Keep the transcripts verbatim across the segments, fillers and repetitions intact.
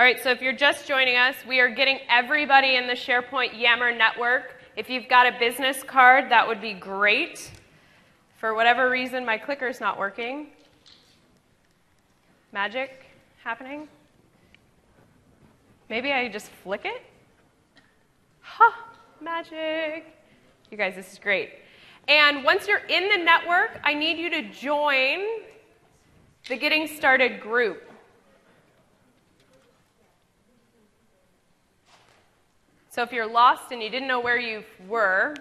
All right, so if you're just joining us, we are getting everybody in the SharePoint Yammer network. If you've got a business card, that would be great. For whatever reason, my clicker's not working. Magic happening? Maybe I just flick it? Ha! Magic! You guys, this is great. And once you're in the network, I need you to join the Getting Started group. So if you're lost and you didn't know where you were,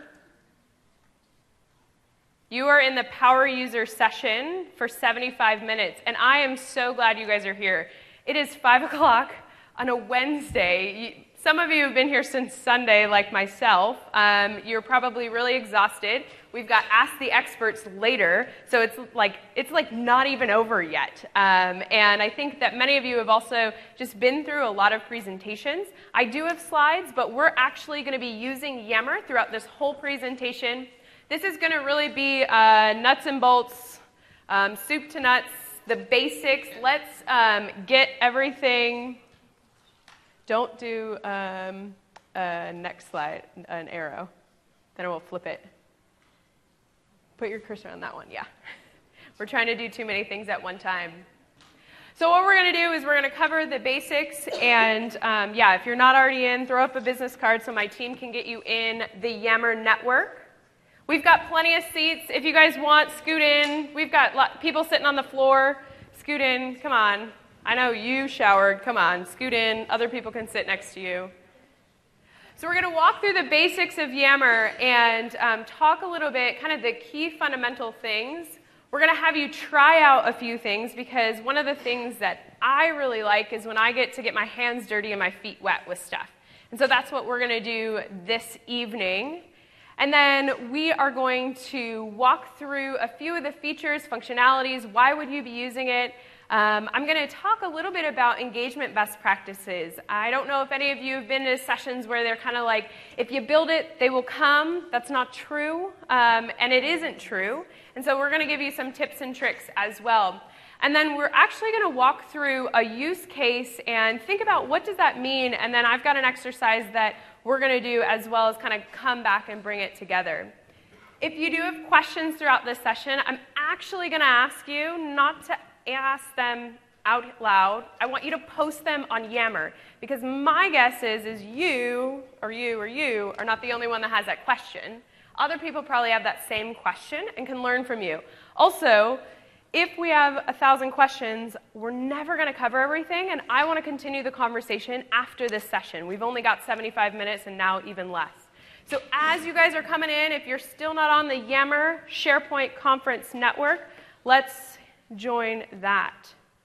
you are in the Power User session for seventy-five minutes, and I am so glad you guys are here. It is five o'clock on a Wednesday. Some of you have been here since Sunday, like myself. Um, you're probably really exhausted. We've got Ask the Experts later, so it's like it's like not even over yet. Um, and I think that many of you have also just been through a lot of presentations. I do have slides, but we're actually going to be using Yammer throughout this whole presentation. This is going to really be uh, nuts and bolts, um, soup to nuts, the basics. Let's um, get everything. Don't do um, uh, next slide, an arrow. Then it will flip it. Put your cursor on that one, yeah. We're trying to do too many things at one time. So what we're going to do is we're going to cover the basics. And um, yeah, if you're not already in, throw up a business card so my team can get you in the Yammer network. We've got plenty of seats. If you guys want, scoot in. We've got people sitting on the floor. Scoot in. Come on. I know you showered. Come on. Scoot in. Other people can sit next to you. So we're going to walk through the basics of Yammer and um, talk a little bit, kind of the key fundamental things. We're going to have you try out a few things because one of the things that I really like is when I get to get my hands dirty and my feet wet with stuff. And so that's what we're going to do this evening. And then we are going to walk through a few of the features, functionalities, why would you be using it. Um, I'm going to talk a little bit about engagement best practices. I don't know if any of you have been to sessions where they're kind of like, if you build it, they will come. That's not true, um, and it isn't true. And so we're going to give you some tips and tricks as well. And then we're actually going to walk through a use case and think about what does that mean, and then I've got an exercise that we're going to do as well as kind of come back and bring it together. If you do have questions throughout this session, I'm actually going to ask you not to ask them out loud. I want you to post them on Yammer because my guess is, is you or you or you are not the only one that has that question. Other people probably have that same question and can learn from you. Also, if we have a thousand questions, we're never going to cover everything, and I want to continue the conversation after this session. We've only got seventy-five minutes and now even less. So as you guys are coming in, if you're still not on the Yammer SharePoint Conference Network, let's join that.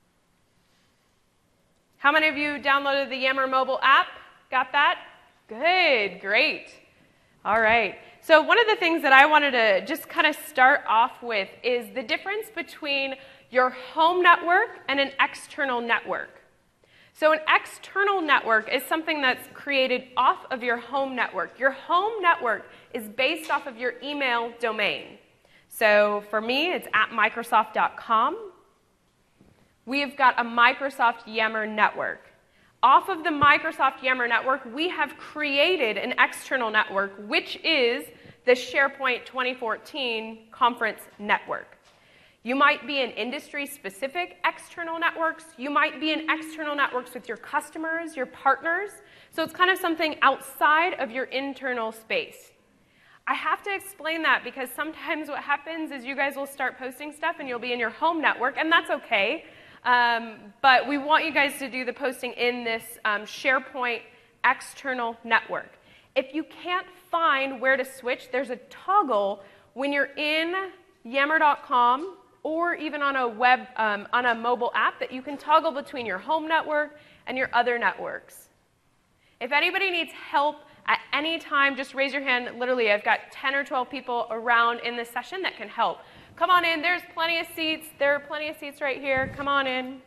How many of you downloaded the Yammer mobile app? Got that? Good, great. All right. So one of the things that I wanted to just kind of start off with is the difference between your home network and an external network. So an external network is something that's created off of your home network. Your home network is based off of your email domain. So for me, it's at Microsoft dot com. We've got a Microsoft Yammer network. Off of the Microsoft Yammer network, we have created an external network, which is the SharePoint twenty fourteen Conference Network. You might be in industry-specific external networks. You might be in external networks with your customers, your partners. So it's kind of something outside of your internal space. I have to explain that because sometimes what happens is you guys will start posting stuff and you'll be in your home network, and that's okay. Um, but we want you guys to do the posting in this um, SharePoint external network. If you can't find where to switch, there's a toggle when you're in Yammer dot com or even on a web, um, on a mobile app that you can toggle between your home network and your other networks. If anybody needs help at any time, just raise your hand. Literally, I've got ten or twelve people around in this session that can help. Come on in. There's plenty of seats. There are plenty of seats right here. Come on in.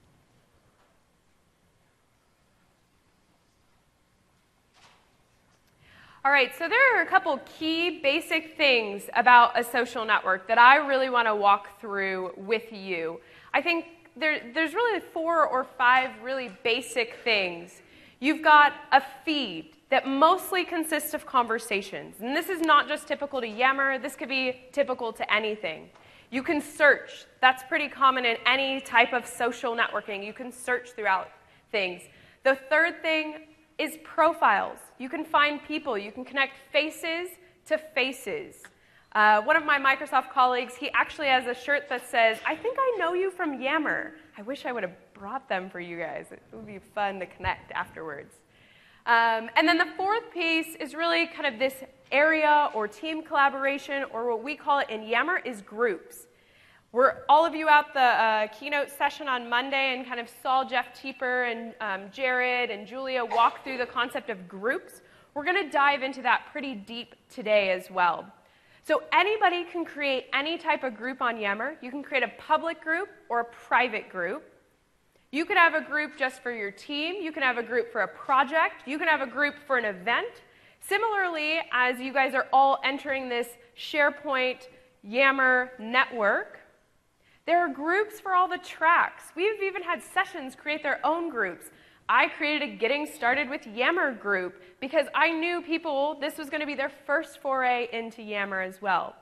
All right, so there are a couple key basic things about a social network that I really want to walk through with you. I think there, there's really four or five really basic things. You've got a feed that mostly consists of conversations. And this is not just typical to Yammer. This could be typical to anything. You can search. That's pretty common in any type of social networking. You can search throughout things. The third thing is profiles. You can find people. You can connect faces to faces. Uh, one of my Microsoft colleagues, he actually has a shirt that says, "I think I know you from Yammer." I wish I would have brought them for you guys. It would be fun to connect afterwards. Um, and then the fourth piece is really kind of this area or team collaboration, or what we call it in Yammer is groups. We're all of you at the uh, keynote session on Monday and kind of saw Jeff Teeper and um, Jared and Julia walk through the concept of groups. We're going to dive into that pretty deep today as well. So anybody can create any type of group on Yammer. You can create a public group or a private group. You could have a group just for your team. You can have a group for a project. You can have a group for an event. Similarly, as you guys are all entering this SharePoint Yammer network, there are groups for all the tracks. We've even had sessions create their own groups. I created a Getting Started with Yammer group because I knew people, this was going to be their first foray into Yammer as well.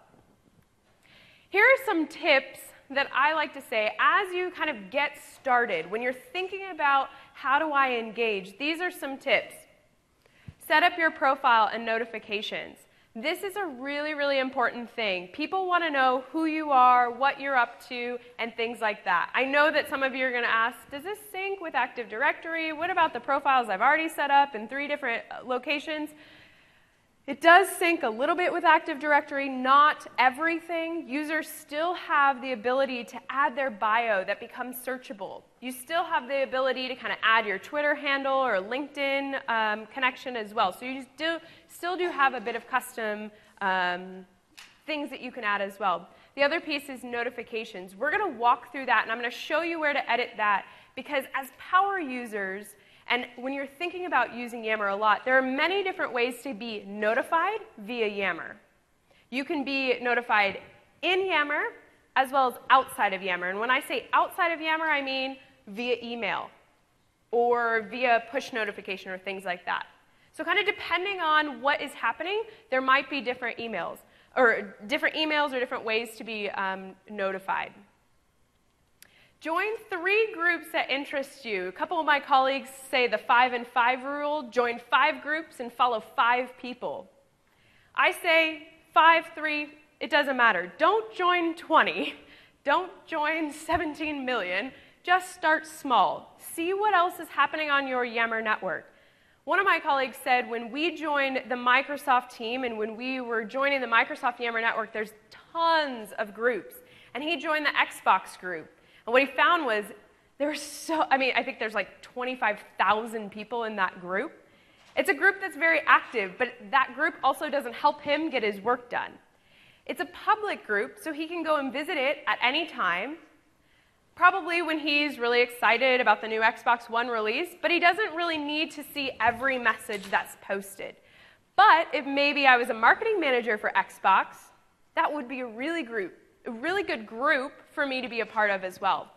Here are some tips that I like to say as you kind of get started. When you're thinking about how do I engage, these are some tips. Set up your profile and notifications. This is a really, really important thing. People want to know who you are, what you're up to, and things like that. I know that some of you are going to ask, does this sync with Active Directory? What about the profiles I've already set up in three different locations? It does sync a little bit with Active Directory, not everything. Users still have the ability to add their bio that becomes searchable. You still have the ability to kind of add your Twitter handle or LinkedIn um, connection as well. So you do, still do have a bit of custom um, things that you can add as well. The other piece is notifications. We're going to walk through that, and I'm going to show you where to edit that, because as power users, and when you're thinking about using Yammer a lot, there are many different ways to be notified via Yammer. You can be notified in Yammer as well as outside of Yammer. And when I say outside of Yammer, I mean via email or via push notification or things like that. So kind of depending on what is happening, there might be different emails or different emails or different ways to be um, notified. Join three groups that interest you. A couple of my colleagues say the five and five rule. Join five groups and follow five people. I say five, three, it doesn't matter. Don't join twenty. Don't join seventeen million. Just start small. See what else is happening on your Yammer network. One of my colleagues said when we joined the Microsoft team and when we were joining the Microsoft Yammer network, there's tons of groups. And he joined the Xbox group. And what he found was there were so, I mean, I think there's like twenty-five thousand people in that group. It's a group that's very active, but that group also doesn't help him get his work done. It's a public group, so he can go and visit it at any time, probably when he's really excited about the new Xbox One release, but he doesn't really need to see every message that's posted. But if maybe I was a marketing manager for Xbox, that would be a really group. A really good group for me to be a part of as well.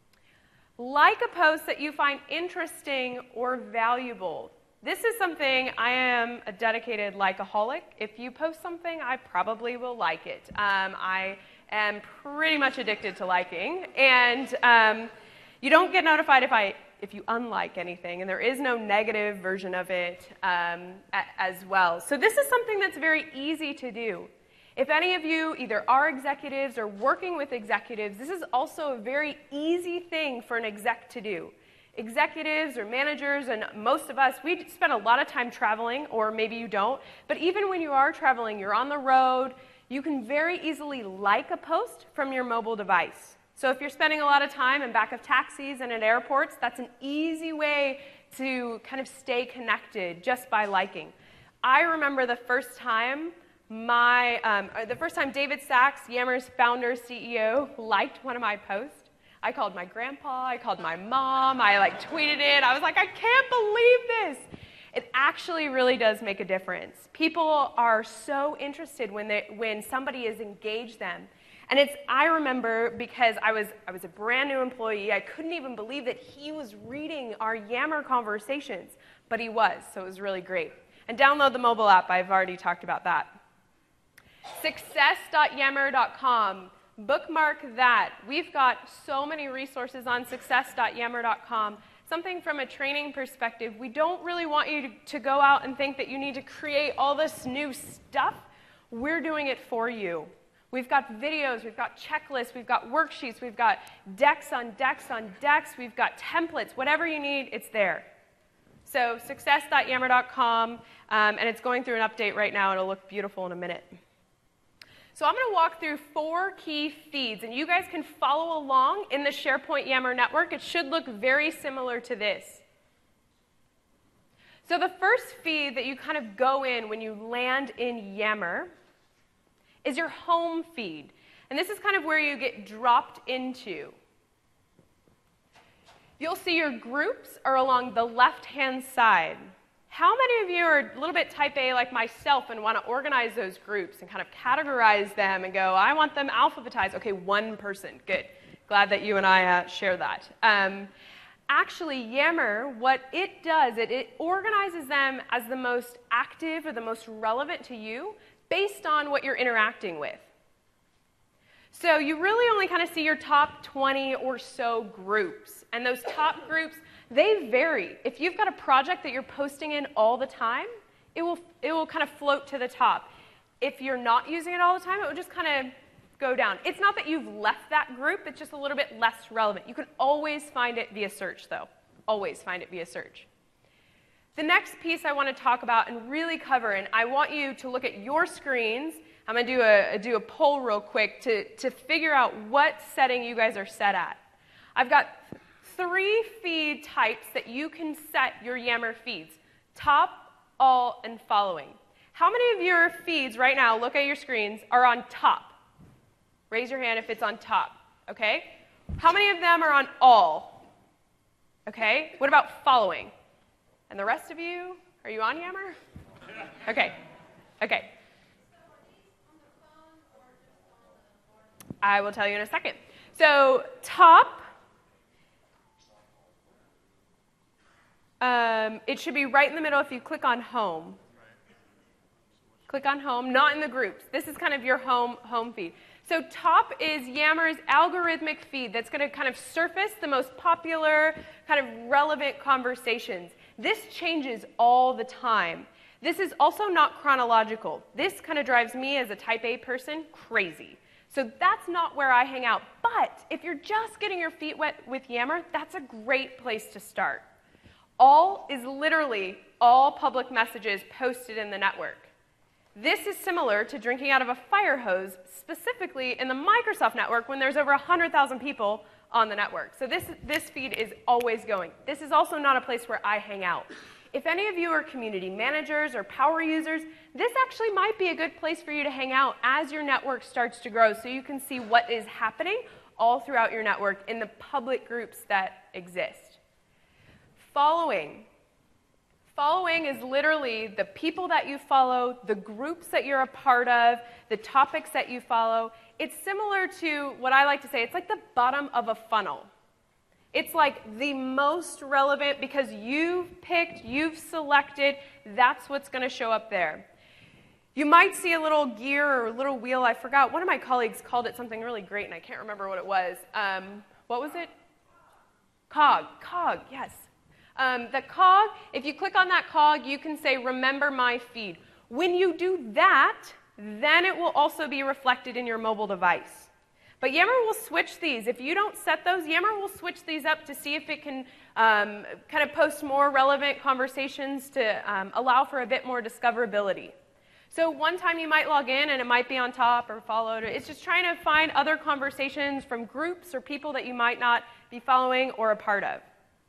Like a post that you find interesting or valuable. This is something I am a dedicated likeaholic. If you post something, I probably will like it. Um, I am pretty much addicted to liking, and um, you don't get notified if I if you unlike anything, and there is no negative version of it um, a, as well. So this is something that's very easy to do. If any of you either are executives or working with executives, this is also a very easy thing for an exec to do. Executives or managers, and most of us, we spend a lot of time traveling, or maybe you don't, but even when you are traveling, you're on the road, you can very easily like a post from your mobile device. So if you're spending a lot of time in back of taxis and at airports, that's an easy way to kind of stay connected just by liking. I remember the first time My, um, the first time David Sachs, Yammer's founder, C E O, liked one of my posts. I called my grandpa, I called my mom, I like tweeted it. I was like, I can't believe this. It actually really does make a difference. People are so interested when, they, when somebody has engaged them. And it's, I remember, because I was, I was a brand new employee, I couldn't even believe that he was reading our Yammer conversations, but he was, so it was really great. And download the mobile app, I've already talked about that. success dot yammer dot com, bookmark that. We've got so many resources on success dot yammer dot com. Something from a training perspective, we don't really want you to, to go out and think that you need to create all this new stuff. We're doing it for you. We've got videos, we've got checklists, we've got worksheets, we've got decks on decks on decks, we've got templates, whatever you need, it's there. So success dot yammer dot com, um, and it's going through an update right now. It'll look beautiful in a minute. So I'm going to walk through four key feeds, and you guys can follow along in the SharePoint Yammer network. It should look very similar to this. So the first feed that you kind of go in when you land in Yammer is your home feed. And this is kind of where you get dropped into. You'll see your groups are along the left-hand side. How many of you are a little bit type A like myself and want to organize those groups and kind of categorize them and go, I want them alphabetized? Okay, one person. Good. Glad that you and I uh, share that. Um, actually, Yammer, what it does, it, it organizes them as the most active or the most relevant to you based on what you're interacting with. So you really only kind of see your top twenty or so groups. And those top groups, they vary. If you've got a project that you're posting in all the time, it will, it will kind of float to the top. If you're not using it all the time, it will just kind of go down. It's not that you've left that group, it's just a little bit less relevant. You can always find it via search, though. Always find it via search. The next piece I want to talk about and really cover, and I want you to look at your screens. I'm going to do a, do a poll real quick to, to figure out what setting you guys are set at. I've got three feed types that you can set your Yammer feeds: top, all, and following. How many of your feeds right now, look at your screens, are on top? Raise your hand if it's on top, okay? How many of them are on all? Okay, what about following? And the rest of you, are you on Yammer? Okay, okay. I will tell you in a second. So top, um, it should be right in the middle if you click on home. Click on home, not in the groups. This is kind of your home, home feed. So top is Yammer's algorithmic feed that's going to kind of surface the most popular, kind of relevant conversations. This changes all the time. This is also not chronological. This kind of drives me as a type A person crazy. So that's not where I hang out. But if you're just getting your feet wet with Yammer, that's a great place to start. All is literally all public messages posted in the network. This is similar to drinking out of a fire hose, specifically in the Microsoft network when there's over one hundred thousand people on the network. So this, this feed is always going. This is also not a place where I hang out. If any of you are community managers or power users, this actually might be a good place for you to hang out as your network starts to grow so you can see what is happening all throughout your network in the public groups that exist. Following. Following is literally the people that you follow, the groups that you're a part of, the topics that you follow. It's similar to what I like to say, it's like the bottom of a funnel. It's like the most relevant because you've picked, you've selected, that's what's going to show up there. You might see a little gear or a little wheel. I forgot. One of my colleagues called it something really great, and I can't remember what it was. Um, what was it? Cog. Cog, yes. Um, the cog, if you click on that cog, you can say, remember my feed. When you do that, then it will also be reflected in your mobile device. But Yammer will switch these. If you don't set those, Yammer will switch these up to see if it can um, kind of post more relevant conversations to um, allow for a bit more discoverability. So one time you might log in and it might be on top or followed. It's just trying to find other conversations from groups or people that you might not be following or a part of.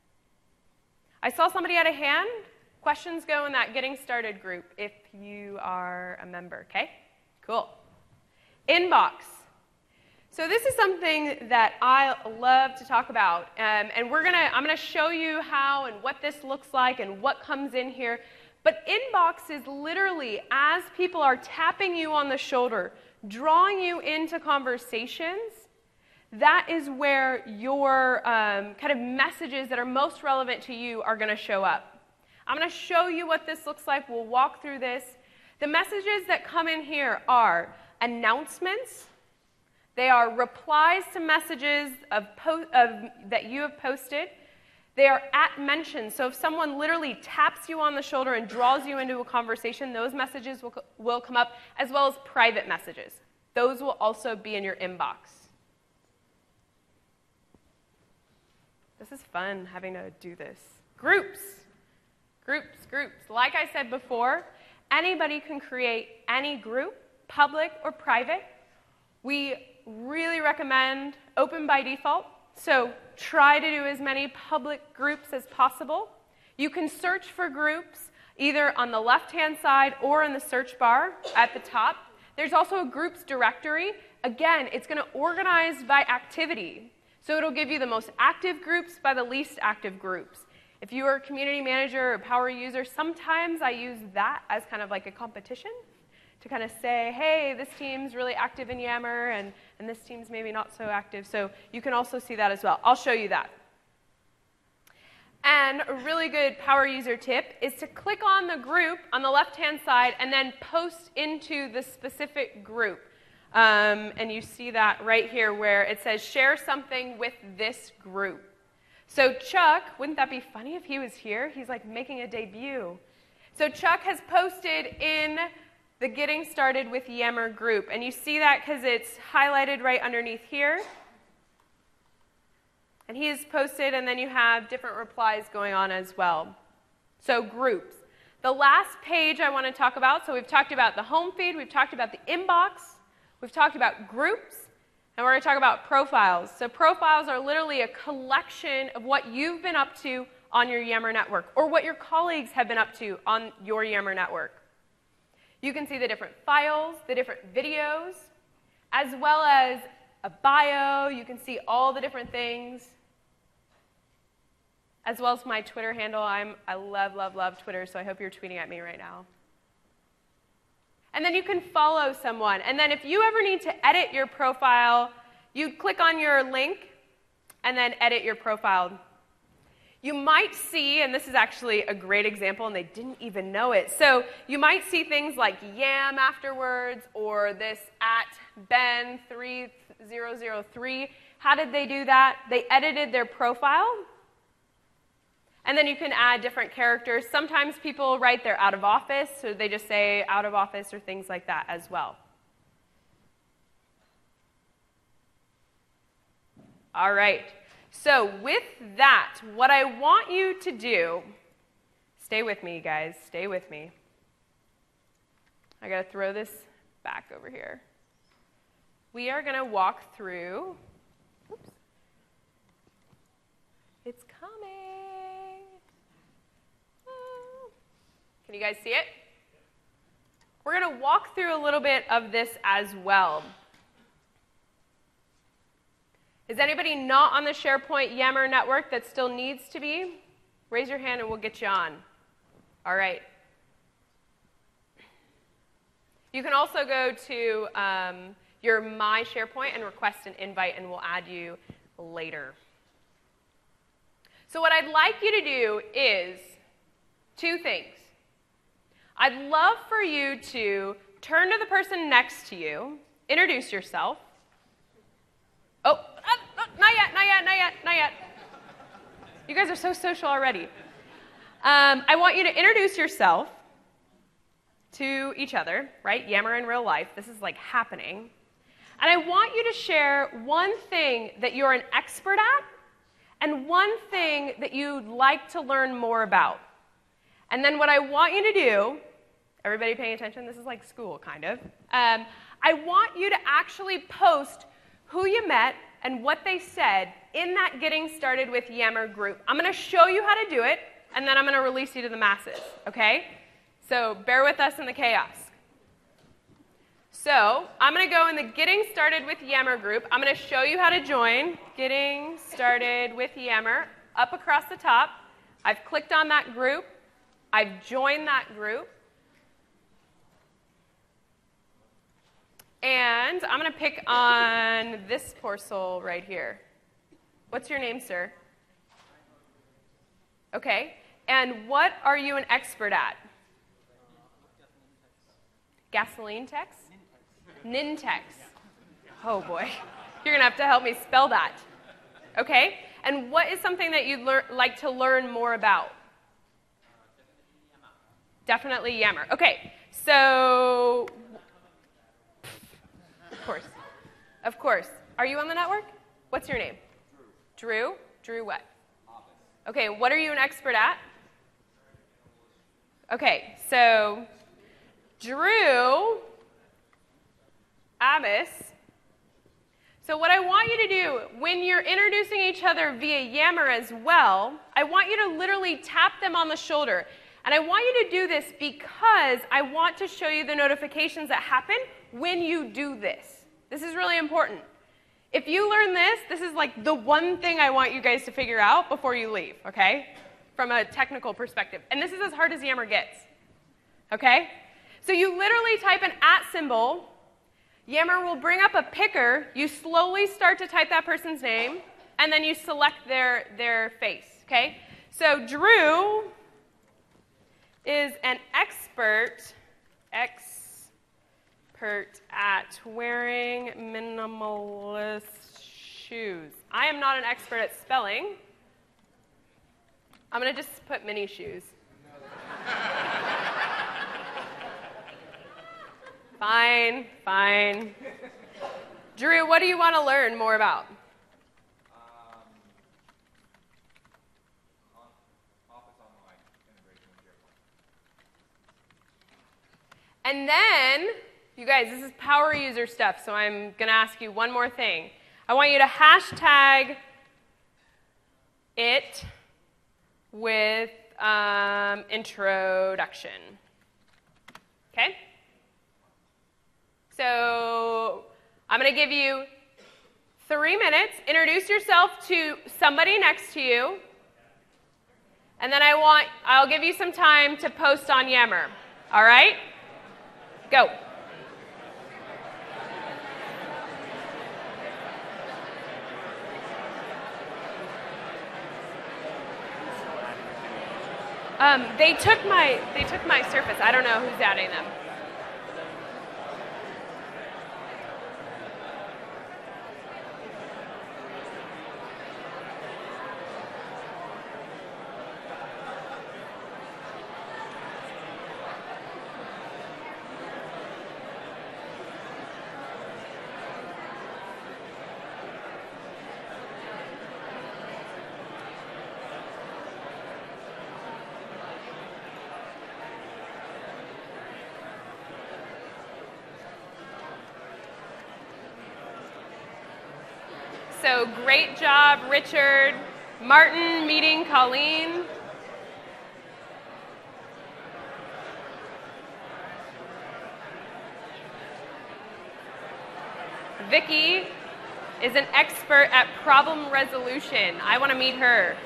I saw somebody had a hand. Questions go in that Getting Started group if you are a member, okay? Cool. Inbox. So this is something that I love to talk about, um, and we're gonna, I'm going to show you how and what this looks like and what comes in here. But inbox is literally as people are tapping you on the shoulder, drawing you into conversations, that is where your um, kind of messages that are most relevant to you are going to show up. I'm going to show you what this looks like. We'll walk through this. The messages that come in here are announcements. They are replies to messages of, po- of that you have posted. They are at mentions. So if someone literally taps you on the shoulder and draws you into a conversation, those messages will, co- will come up, as well as private messages. Those will also be in your inbox. This is fun, having to do this. Groups. Groups, groups. Like I said before, anybody can create any group, public or private. We really recommend open by default, so try to do as many public groups as possible. You can search for groups either on the left-hand side or in the search bar at the top. There's also a groups directory. Again, it's going to organize by activity. So it'll give you the most active groups by the least active groups. If you are a community manager or power user, sometimes I use that as kind of like a competition to kind of say, hey, this team's really active in Yammer, and, and this team's maybe not so active. So you can also see that as well. I'll show you that. And a really good power user tip is to click on the group on the left-hand side and then post into the specific group. Um, and you see that right here where it says, share something with this group. So Chuck, wouldn't that be funny if he was here? He's like making a debut. So Chuck has posted in the Getting Started with Yammer group. And you see that because it's highlighted right underneath here. And he has posted, and then you have different replies going on as well. So groups. The last page I want to talk about, so we've talked about the home feed, we've talked about the inbox, we've talked about groups, and we're going to talk about profiles. So profiles are literally a collection of what you've been up to on your Yammer network, or what your colleagues have been up to on your Yammer network. You can see the different files, the different videos, as well as a bio. You can see all the different things, as well as my Twitter handle. I'm, I love, love, love Twitter, so I hope you're tweeting at me right now. And then you can follow someone. And then if you ever need to edit your profile, you click on your link and then edit your profile. You might see, and this is actually a great example, and they didn't even know it. So you might see things like yam afterwards, or this at Ben three zero zero three. How did they do that? They edited their profile. And then you can add different characters. Sometimes people write they're out of office, so they just say out of office or things like that as well. All right. So with that, what I want you to do, stay with me, guys. Stay with me. I got to throw this back over here. We are going to walk through. Oops. It's coming. Can you guys see it? We're going to walk through a little bit of this as well. Is anybody not on the SharePoint Yammer network that still needs to be? Raise your hand and we'll get you on. All right. You can also go to um, your My SharePoint and request an invite, and we'll add you later. So what I'd like you to do is two things. I'd love for you to turn to the person next to you, introduce yourself. Oh, uh, uh, not yet, not yet, not yet, not yet. You guys are so social already. Um, I want you to introduce yourself to each other, right? Yammer in real life. This is like happening. And I want you to share one thing that you're an expert at and one thing that you'd like to learn more about. And then what I want you to do, everybody paying attention, this is like school kind of, um, I want you to actually post who you met and what they said in that Getting Started with Yammer group. I'm going to show you how to do it, and then I'm going to release you to the masses, okay? So bear with us in the chaos. So I'm going to go in the Getting Started with Yammer group. I'm going to show you how to join Getting Started with Yammer up across the top. I've clicked on that group. I've joined that group. And I'm going to pick on this poor soul right here. What's your name, sir? Okay. And what are you an expert at? Gasoline text? Nintex. Oh, boy. You're going to have to help me spell that. Okay. And what is something that you'd lear- like to learn more about? Definitely Yammer. Okay. So, of course. Of course. Are you on the network? What's your name? Drew. Drew? Drew what? Okay, what are you an expert at? Okay, so Drew Abbas. So what I want you to do, when you're introducing each other via Yammer as well, I want you to literally tap them on the shoulder. And I want you to do this because I want to show you the notifications that happen when you do this. This is really important. If you learn this, this is like the one thing I want you guys to figure out before you leave, okay? From a technical perspective. And this is as hard as Yammer gets, okay? So you literally type an at symbol. Yammer will bring up a picker. You slowly start to type that person's name, and then you select their, their face, okay? So Drew is an expert, expert at wearing minimalist shoes. I am not an expert at spelling. I'm going to just put mini shoes. Fine, fine. Drew, what do you want to learn more about? Um, Office Online integration with SharePoint. And then, you guys, this is power user stuff, so I'm going to ask you one more thing. I want you to hashtag it with um, introduction. Okay? So I'm going to give you three minutes. Introduce yourself to somebody next to you. And then I want, I'll give you some time to post on Yammer. All right? Go. Um, they took my they took my Surface. I don't know who's adding them. So great job, Richard. Martin meeting Colleen. Vicky is an expert at problem resolution. I want to meet her.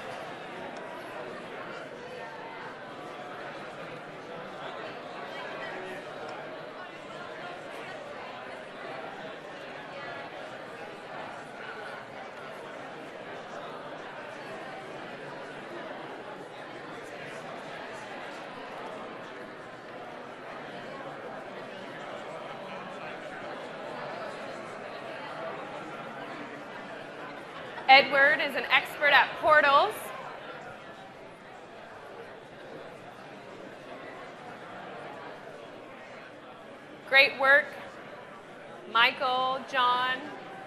Edward is an expert at portals. Great work. Michael, John.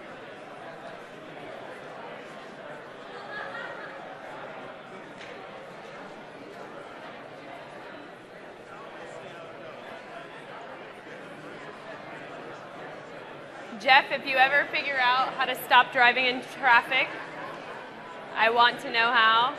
Jeff, if you ever figure out how to stop driving in traffic, I want to know how.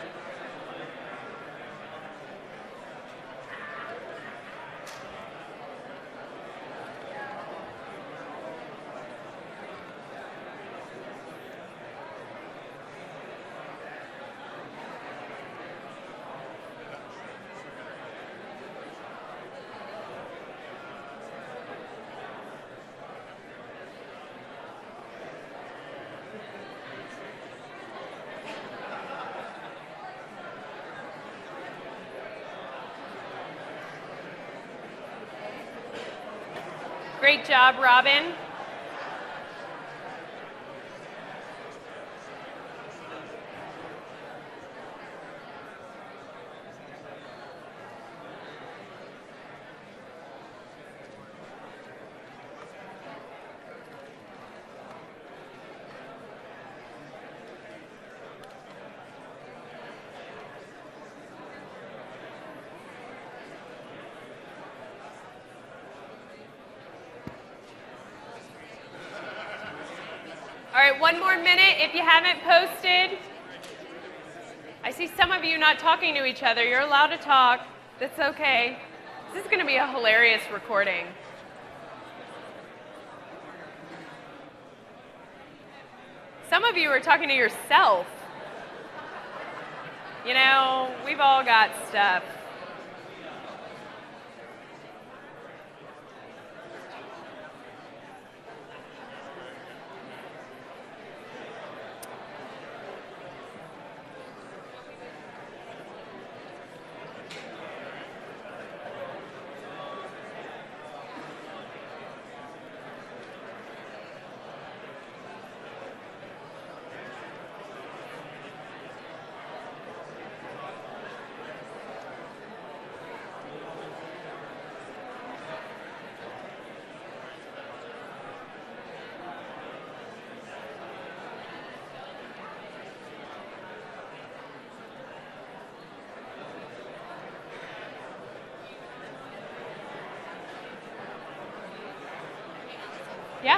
Great job, Robin. All right, one more minute. If you haven't posted, I see some of you not talking to each other. You're allowed to talk. That's okay. This is going to be a hilarious recording. Some of you are talking to yourself. You know, we've all got stuff. Yeah.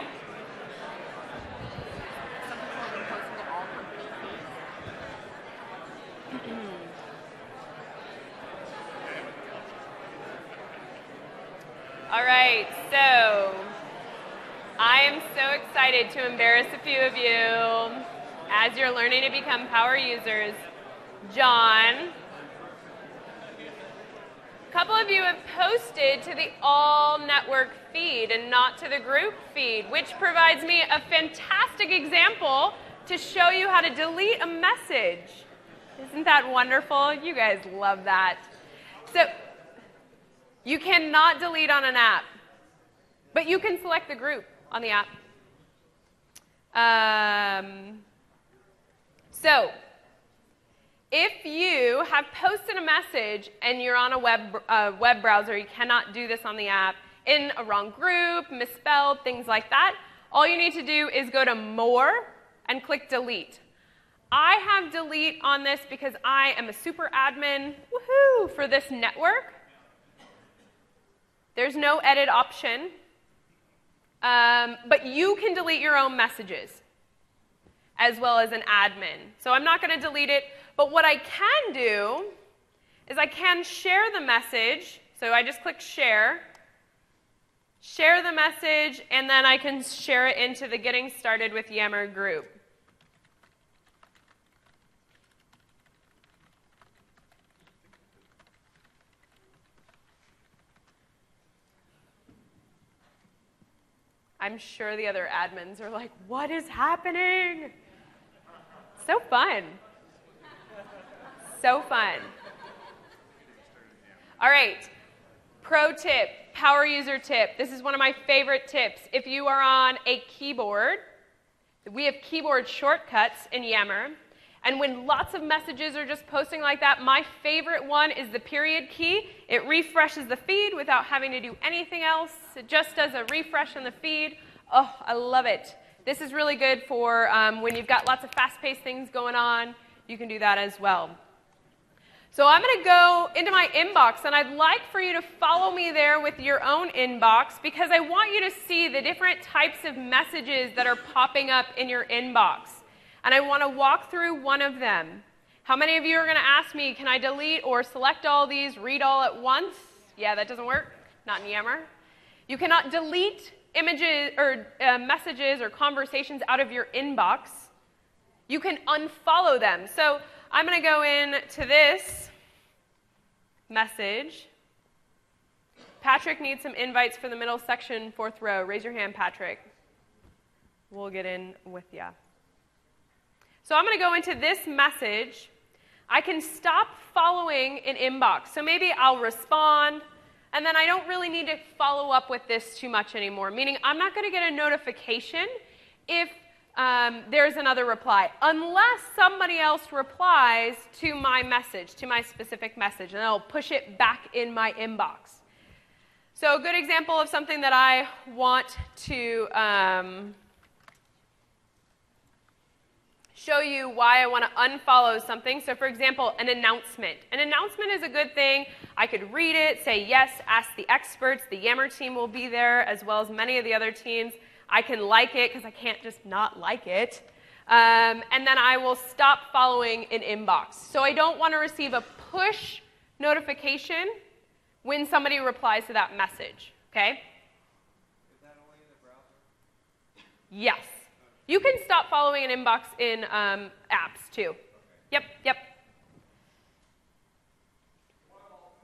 All right, so I am so excited to embarrass a few of you as you're learning to become power users. John, a couple of you have posted to the all network feed and not to the group feed, which provides me a fantastic example to show you how to delete a message. Isn't that wonderful? You guys love that. So you cannot delete on an app, but you can select the group on the app. Um, so if you have posted a message and you're on a web, uh, web browser, you cannot do this on the app, in a wrong group, misspelled, things like that, all you need to do is go to More and click Delete. I have Delete on this because I am a super admin, woohoo, for this network. There's no edit option, um, but you can delete your own messages as well as an admin. So I'm not going to delete it, but what I can do is I can share the message. So I just click Share, share the message, and then I can share it into the Getting Started with Yammer group. I'm sure the other admins are like, what is happening? So fun. So fun. All right, pro tip, power user tip. This is one of my favorite tips. If you are on a keyboard, we have keyboard shortcuts in Yammer. And when lots of messages are just posting like that, my favorite one is the period key. It refreshes the feed without having to do anything else. It just does a refresh on the feed. Oh, I love it. This is really good for um, when you've got lots of fast-paced things going on. You can do that as well. So I'm going to go into my inbox, and I'd like for you to follow me there with your own inbox because I want you to see the different types of messages that are popping up in your inbox. And I want to walk through one of them. How many of you are going to ask me, can I delete or select all these, read all at once? Yeah, that doesn't work. Not in Yammer. You cannot delete images or uh, messages or conversations out of your inbox. You can unfollow them. So I'm going to go in to this message. Patrick needs some invites for the middle section, fourth row. Raise your hand, Patrick. We'll get in with you. So I'm going to go into this message. I can stop following an inbox. So maybe I'll respond, And then I don't really need to follow up with this too much anymore, meaning I'm not going to get a notification if um, there's another reply, unless somebody else replies to my message, to my specific message, and I'll push it back in my inbox. So a good example of something that I want to um, show you why I want to unfollow something. So for example, an announcement. An announcement is a good thing. I could read it, say yes, ask the experts. The Yammer team will be there, as well as many of the other teams. I can like it, because I can't just not like it. Um, and then I will stop following an inbox. So I don't want to receive a push notification when somebody replies to that message, okay? Is that only in the browser? Yes. You can stop following an inbox in um, apps, too. Okay. Yep, yep. What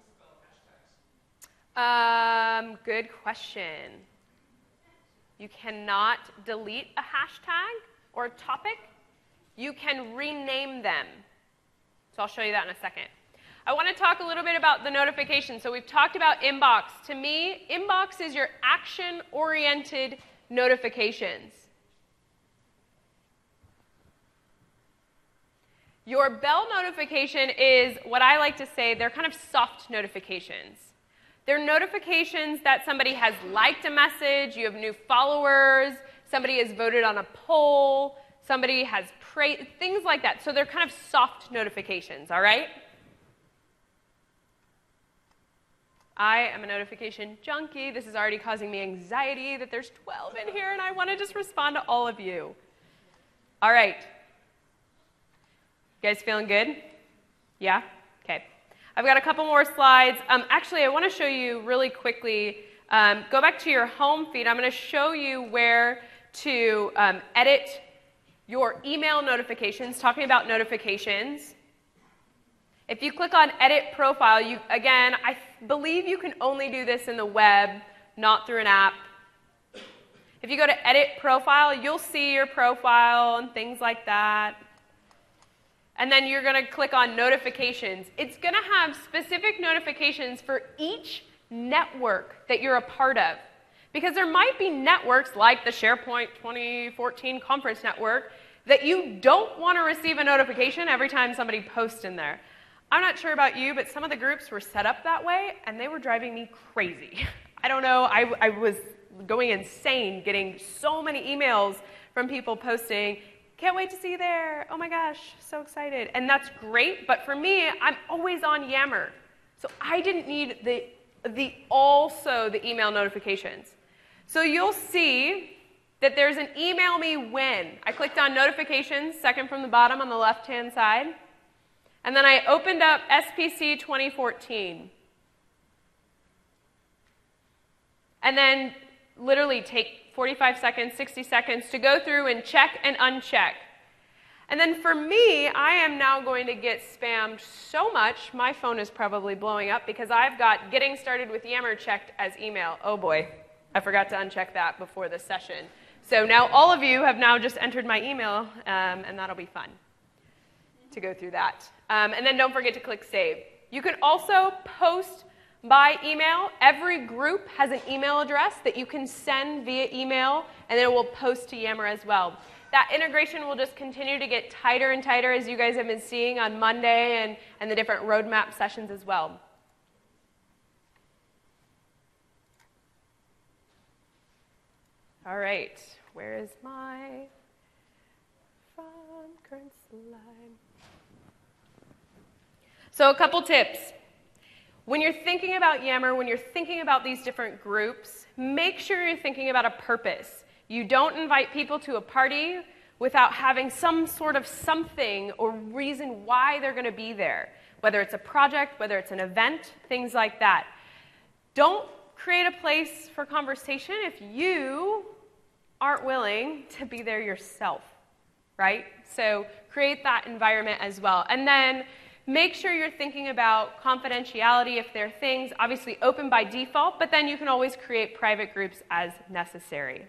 about Um, good question. You cannot delete a hashtag or a topic. You can rename them. So I'll show you that in a second. I want to talk a little bit about the notifications. So we've talked about inbox. To me, inbox is your action-oriented notifications. Your bell notification is what I like to say, they're kind of soft notifications. They're notifications that somebody has liked a message, you have new followers, somebody has voted on a poll, somebody has prayed, things like that. So they're kind of soft notifications, all right? I am a notification junkie. This is already causing me anxiety that there's twelve in here, and I want to just respond to all of you. All right. You guys feeling good? Yeah? Okay. I've got a couple more slides. Um, actually, I want to show you really quickly. Um, go back to your home feed. I'm going to show you where to um, edit your email notifications, talking about notifications. If you click on Edit Profile, you, again, I believe you can only do this in the web, not through an app. If you go to Edit Profile, you'll see your profile and things like that. And then you're going to click on Notifications. It's going to have specific notifications for each network that you're a part of. Because there might be networks like the SharePoint twenty fourteen Conference Network that you don't want to receive a notification every time somebody posts in there. I'm not sure about you, but some of the groups were set up that way, and they were driving me crazy. I don't know, I, I was going insane getting so many emails from people posting, can't wait to see you there. Oh my gosh, so excited. And that's great, but for me, I'm always on Yammer. So I didn't need the, the also the email notifications. So you'll see that there's an email me when. I clicked on notifications, second from the bottom on the left-hand side. And then I opened up S P C twenty fourteen. And then literally take forty-five seconds, sixty seconds to go through and check and uncheck. And then for me, I am now going to get spammed so much, my phone is probably blowing up because I've got Getting Started with Yammer checked as email. Oh boy, I forgot to uncheck that before this session. So now all of you have now just entered my email, um, and that'll be fun to go through that. Um, and then don't forget to click Save. You can also post by email. Every group has an email address that you can send via email, and then it will post to Yammer as well. That integration will just continue to get tighter and tighter, as you guys have been seeing on Monday and, and the different roadmap sessions as well. All right, where is my fun current slide? So a couple tips. When you're thinking about Yammer, when you're thinking about these different groups, make sure you're thinking about a purpose. You don't invite people to a party without having some sort of something or reason why they're going to be there, whether it's a project, whether it's an event, things like that. Don't create a place for conversation if you aren't willing to be there yourself, right? So create that environment as well. And then make sure you're thinking about confidentiality if there are things, obviously open by default, but then you can always create private groups as necessary.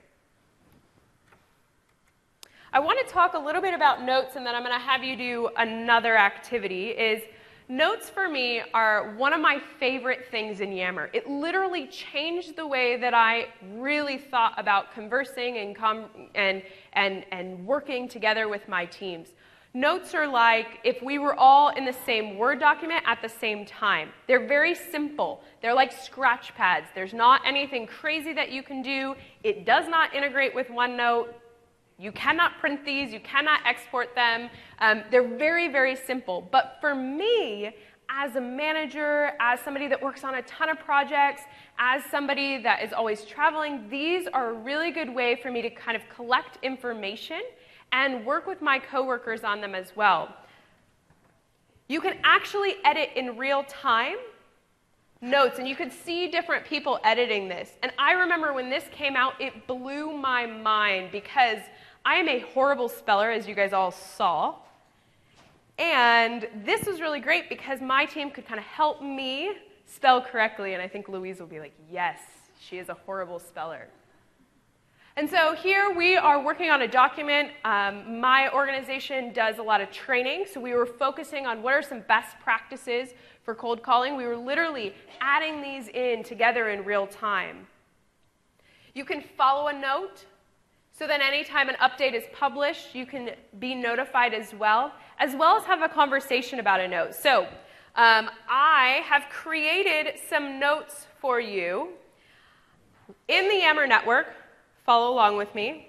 I want to talk a little bit about notes, and then I'm going to have you do another activity, is Notes for me are one of my favorite things in Yammer. It literally changed the way that I really thought about conversing and, com and, and, and working together with my teams. Notes are like if we were all in the same Word document at the same time. They're very simple. They're like scratch pads. There's not anything crazy that you can do. It does not integrate with OneNote. You cannot print these. You cannot export them. Um, they're very, very simple. But for me, as a manager, as somebody that works on a ton of projects, as somebody that is always traveling, these are a really good way for me to kind of collect information and work with my coworkers on them as well. You can actually edit in real time notes, and you could see different people editing this. And I remember when this came out, it blew my mind because I am a horrible speller, as you guys all saw. And this was really great because my team could kind of help me spell correctly, and I think Louise will be like, yes, she is a horrible speller. And so here we are working on a document. Um, my organization does a lot of training, so we were focusing on what are some best practices for cold calling. We were literally adding these in together in real time. You can follow a note, so then anytime an update is published, you can be notified as well, as well as have a conversation about a note. So um, I have created some notes for you in the Yammer network. Follow along with me.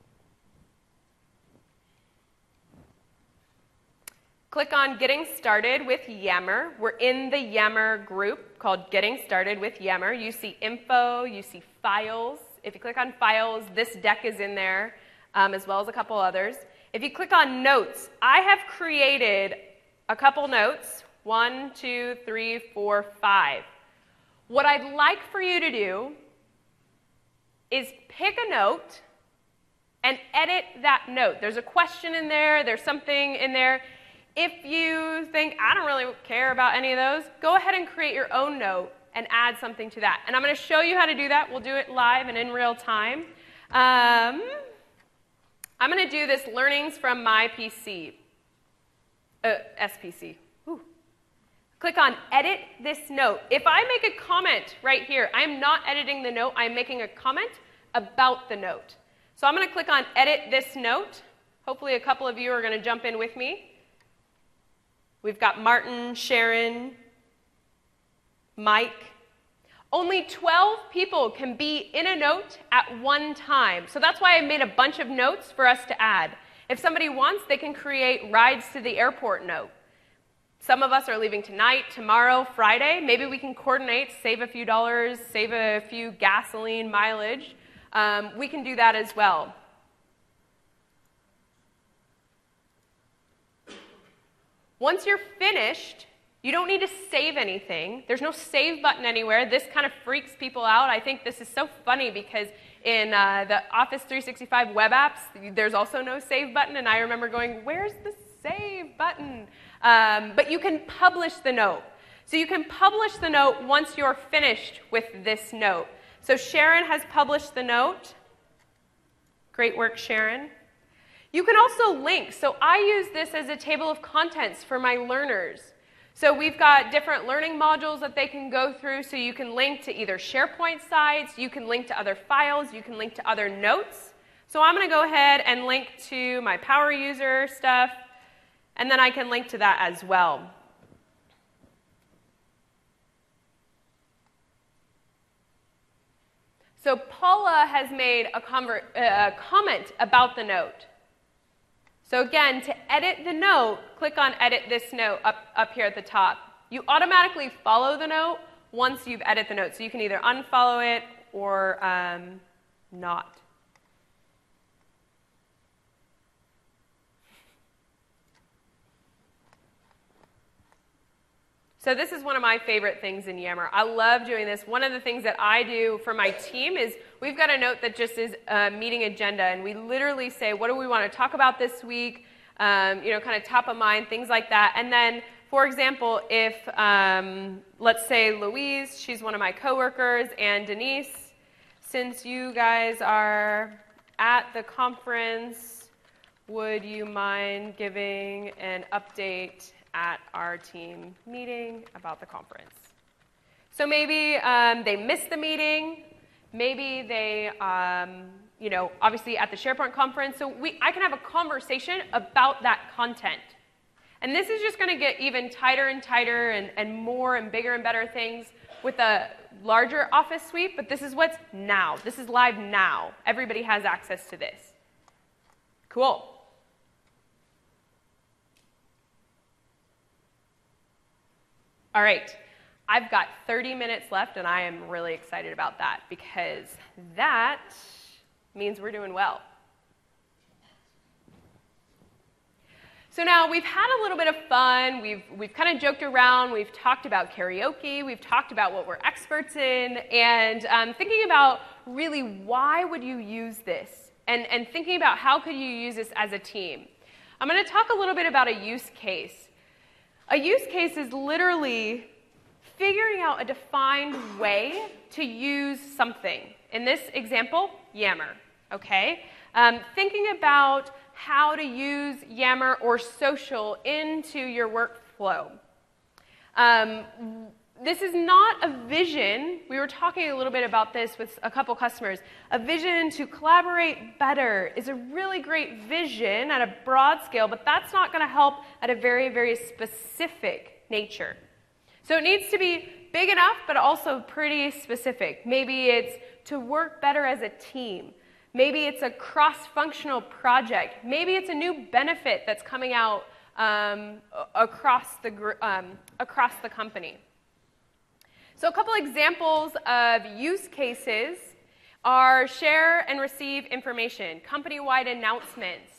Click on Getting Started with Yammer. We're in the Yammer group called Getting Started with Yammer. You see info, you see files. If you click on files, this deck is in there, um, as well as a couple others. If you click on notes, I have created a couple notes, one, two, three, four, five. What I'd like for you to do is pick a note and edit that note. There's a question in there, there's something in there. If you think, I don't really care about any of those, go ahead and create your own note and add something to that. And I'm going to show you how to do that. We'll do it live and in real time. Um, I'm going to do this learnings from my P C, uh, S P C. Ooh. Click on Edit this note. If I make a comment right here, I'm not editing the note. I'm making a comment about the note. So I'm going to click on Edit this note. Hopefully a couple of you are going to jump in with me. We've got Martin, Sharon, Mike. Only twelve people can be in a note at one time. So that's why I made a bunch of notes for us to add. If somebody wants, they can create rides to the airport note. Some of us are leaving tonight, tomorrow, Friday. Maybe we can coordinate, save a few dollars, save a few gasoline mileage. Um, we can do that as well. Once you're finished, you don't need to save anything. There's no save button anywhere. This kind of freaks people out. I think this is so funny because in uh, the Office three sixty-five web apps, there's also no save button, and I remember going, where's the save button? Um, but you can publish the note. So you can publish the note once you're finished with this note. So Sharon has published the note. Great work, Sharon. You can also link. So I use this as a table of contents for my learners. So we've got different learning modules that they can go through, so you can link to either SharePoint sites, you can link to other files, you can link to other notes. So I'm going to go ahead and link to my power user stuff, and then I can link to that as well. So Paula has made a, convert, uh, a comment about the note. So again, to edit the note, click on Edit this note up, up here at the top. You automatically follow the note once you've edited the note. So you can either unfollow it or um, not. So this is one of my favorite things in Yammer. I love doing this. One of the things that I do for my team is we've got a note that just is a meeting agenda, and we literally say, what do we want to talk about this week, um, you know, kind of top of mind, things like that. And then, for example, if, um, let's say Louise, she's one of my coworkers, and Denise, since you guys are at the conference, would you mind giving an update at our team meeting about the conference. So maybe um, they missed the meeting. Maybe they, um, you know, obviously at the SharePoint conference. So we, I can have a conversation about that content. And this is just going to get even tighter and tighter and, and more and bigger and better things with a larger Office suite. But this is what's now. This is live now. Everybody has access to this. Cool. All right. I've got thirty minutes left, and I am really excited about that because that means we're doing well. So now we've had a little bit of fun. We've, we've kind of joked around. We've talked about karaoke. We've talked about what we're experts in. And um, thinking about really why would you use this? And, and thinking about how could you use this as a team. I'm going to talk a little bit about a use case. A use case is literally figuring out a defined way to use something. In this example, Yammer. Okay? Um, thinking about how to use Yammer or social into your workflow. Um, this is not a vision. We were talking a little bit about this with a couple customers. A vision to collaborate better is a really great vision at a broad scale, but that's not going to help at a very, very specific nature. So it needs to be big enough, but also pretty specific. Maybe it's to work better as a team. Maybe it's a cross-functional project. Maybe it's a new benefit that's coming out um, across the, um, across the company. So a couple examples of use cases are share and receive information, company-wide announcements,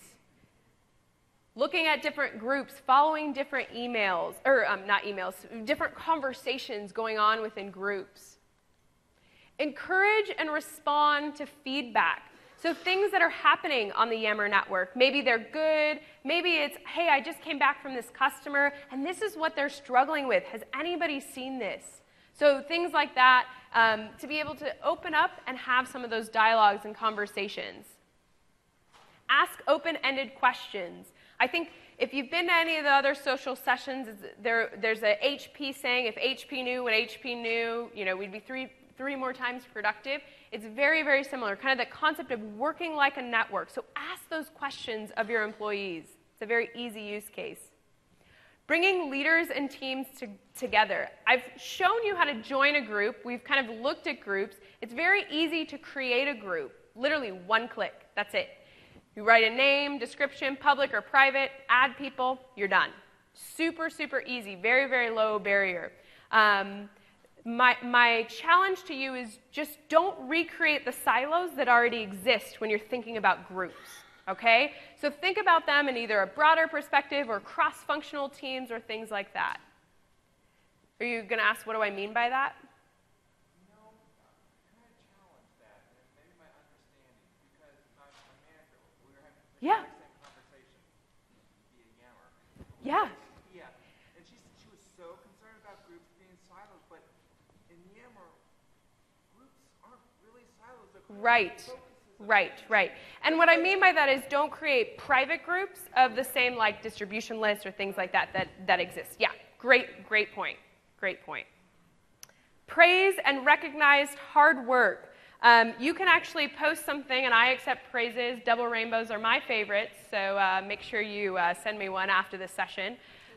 looking at different groups, following different emails, or um, not emails, different conversations going on within groups. Encourage and respond to feedback. So things that are happening on the Yammer network, maybe they're good, maybe it's, hey, I just came back from this customer, and this is what they're struggling with. Has anybody seen this? So things like that, um, to be able to open up and have some of those dialogues and conversations. Ask open-ended questions. I think if you've been to any of the other social sessions, there, there's a H P saying, if H P knew what H P knew, you know, we'd be three, three more times productive. It's very, very similar, kind of the concept of working like a network. So ask those questions of your employees. It's a very easy use case. Bringing leaders and teams to, together. I've shown you how to join a group. We've kind of looked at groups. It's very easy to create a group. Literally one click. That's it. You write a name, description, public or private, add people, you're done. Super, super easy. Very, very low barrier. Um, My, my challenge to you is just don't recreate the silos that already exist when you're thinking about groups, okay? So think about them in either a broader perspective or cross-functional teams or things like that. Are you going to ask, what do I mean by that? No, I kind of challenge that, and maybe my understanding, because my, my manager, we were having the Yeah. same conversation via Yammer. Yeah. Yeah, and she, she was so concerned about groups being silos, but in Yammer, groups aren't really silos. They're Right, right, right. And what I mean by that is don't create private groups of the same like distribution lists or things like that that, that exist. Yeah, great, great point, great point. Praise and recognize hard work. Um, you can actually post something, and I accept praises. Double rainbows are my favorites, so uh, make sure you uh, send me one after this session.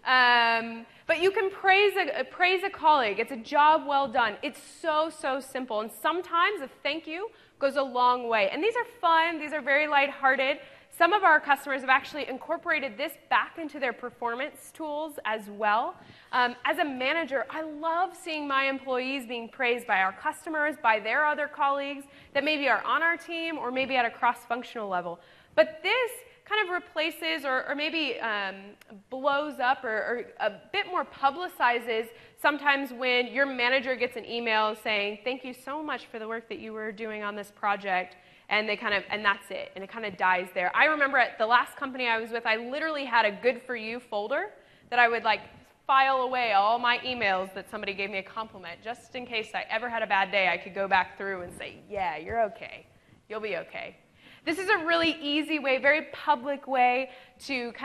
Um, but you can praise a, praise a colleague. It's a job well done. It's so, so simple. And sometimes a thank you goes a long way. And these are fun. These are very lighthearted. Some of our customers have actually incorporated this back into their performance tools as well. Um, as a manager, I love seeing my employees being praised by our customers, by their other colleagues that maybe are on our team or maybe at a cross-functional level. But this kind of replaces or, or maybe um, blows up or, or a bit more publicizes sometimes when your manager gets an email saying, thank you so much for the work that you were doing on this project, and they kind of, and that's it, and it kind of dies there. I remember at the last company I was with, I literally had a good for you folder that I would like file away all my emails that somebody gave me a compliment, just in case I ever had a bad day, I could go back through and say, yeah, you're okay, you'll be okay. This is a really easy way, very public way to kind of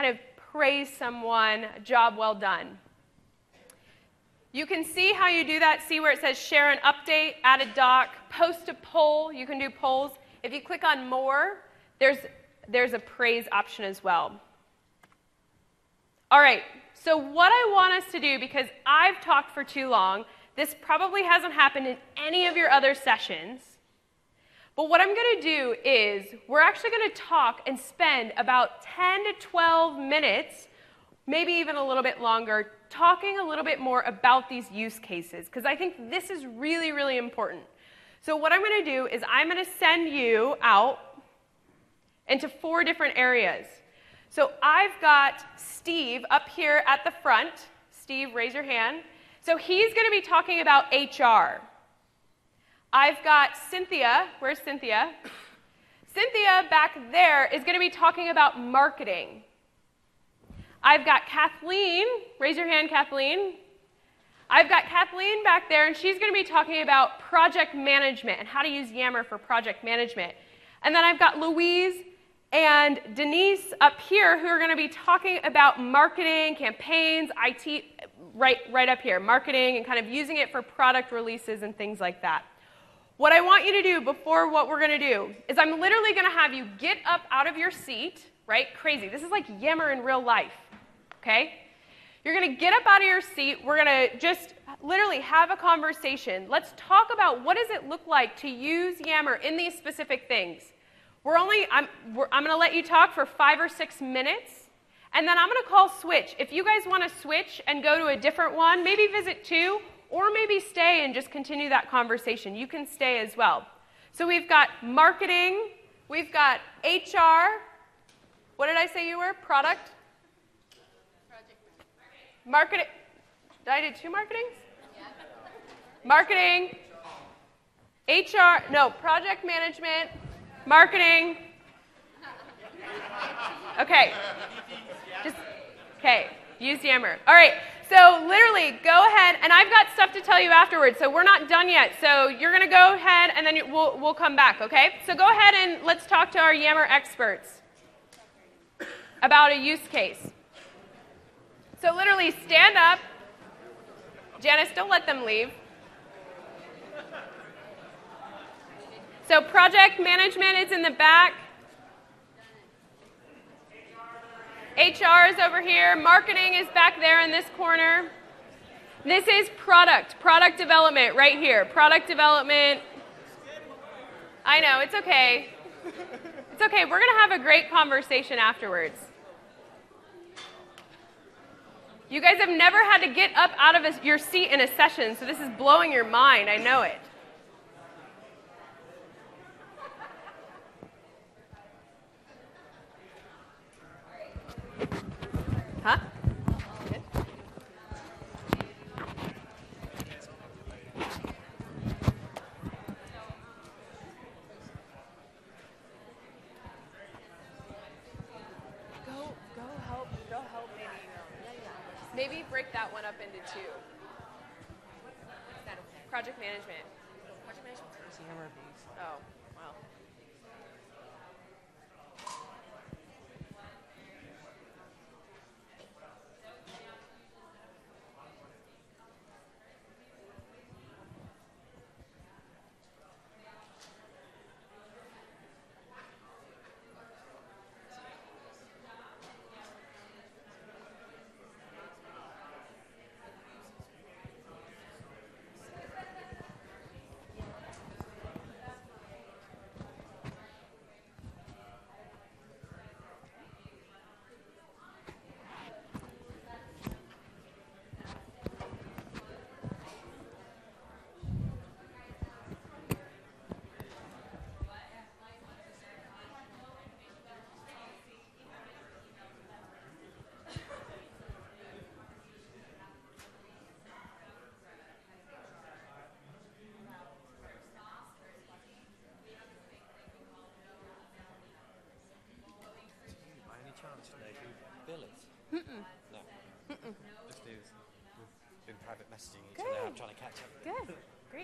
praise someone, job well done. You can see how you do that. See where it says share an update, add a doc, post a poll. You can do polls. If you click on more, there's, there's a praise option as well. All right, so what I want us to do, because I've talked for too long, this probably hasn't happened in any of your other sessions, but what I'm going to do is we're actually going to talk and spend about ten to twelve minutes, maybe even a little bit longer, talking a little bit more about these use cases, because I think this is really, really important. So what I'm going to do is I'm going to send you out into four different areas. So I've got Steve up here at the front. Steve, raise your hand. So he's going to be talking about H R. I've got Cynthia. Where's Cynthia? Cynthia back there is going to be talking about marketing. I've got Kathleen. Raise your hand, Kathleen. I've got Kathleen back there, and she's going to be talking about project management and how to use Yammer for project management. And then I've got Louise and Denise up here who are going to be talking about marketing, campaigns, I T, right, right up here, marketing and kind of using it for product releases and things like that. What I want you to do before what we're going to do is I'm literally going to have you get up out of your seat, right? Crazy. This is like Yammer in real life, okay? You're going to get up out of your seat. We're going to just literally have a conversation. Let's talk about what does it look like to use Yammer in these specific things. We're only, I'm, we're, I'm going to let you talk for five or six minutes, and then I'm going to call switch. If you guys want to switch and go to a different one, maybe visit two, or maybe stay and just continue that conversation. You can stay as well. So we've got marketing, we've got H R. What did I say you were? Product? Marketing. Did I do two marketings? Yeah. Marketing, H R, no, project management, marketing. Okay. Just, okay, use Yammer. All right, so literally go ahead, and I've got stuff to tell you afterwards, so we're not done yet. So you're going to go ahead, and then we'll, we'll come back, okay? So go ahead and let's talk to our Yammer experts about a use case. So literally stand up. Janice, don't let them leave. So project management is in the back. H R is over here. Marketing is back there in this corner. This is product, product development right here. Product development. I know, it's okay. It's okay. We're going to have a great conversation afterwards. You guys have never had to get up out of a, your seat in a session, so this is blowing your mind. I know it. Huh? Go, go help, go help maybe. Maybe break that one up into two. What's that? Project management. Project management. Oh, wow. Mm-mm. No. Mm-mm. Just do. We've been private messaging each Good. other. I'm trying to catch up. Good. Great.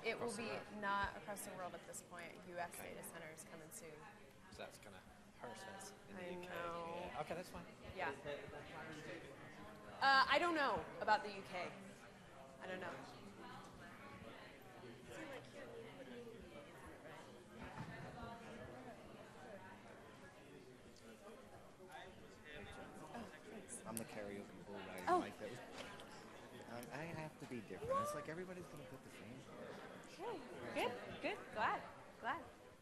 It will Across the be world. not across the world at this point. U S data center is coming soon. So that's kind of hers says in the I U K. know. Yeah. Okay, that's fine. Yeah. Uh, I don't know about the U K. I don't know. I'm the karaoke bull riding Oh. mic that was. Um, I have to be different. It's like everybody's gonna put the same. Okay. Good. Good. Glad. Glad.